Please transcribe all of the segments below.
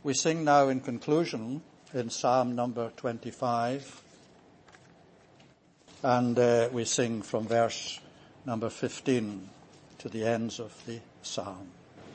We sing now in conclusion in Psalm number 25, and we sing from verse number 15 to the ends of the psalm.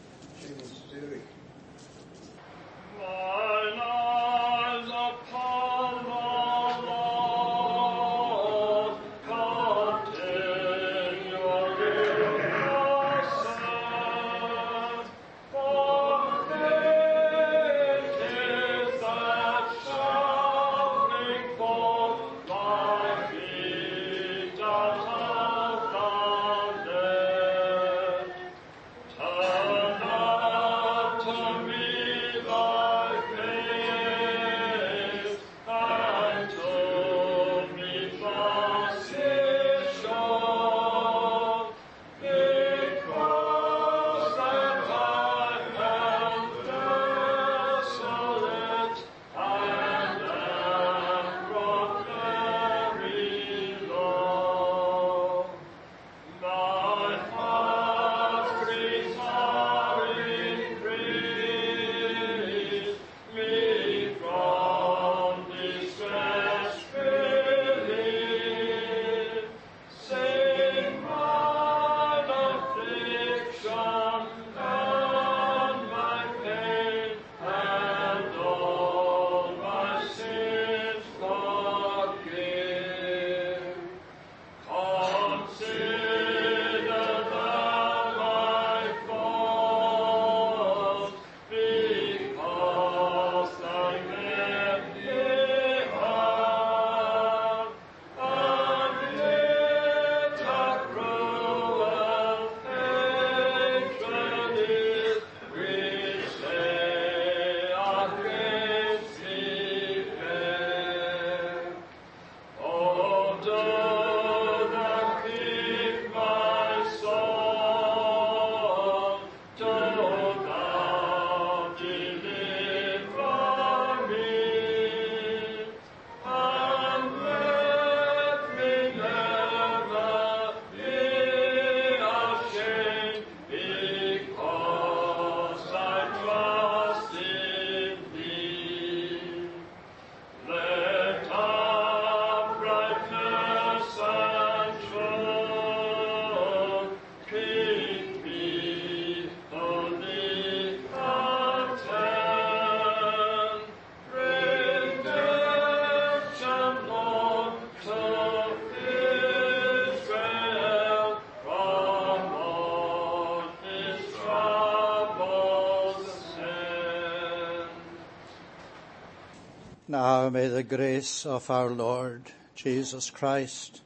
Now may the grace of our Lord Jesus Christ,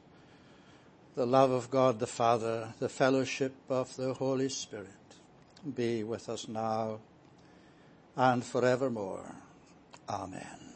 the love of God the Father, the fellowship of the Holy Spirit be with us now and forevermore. Amen.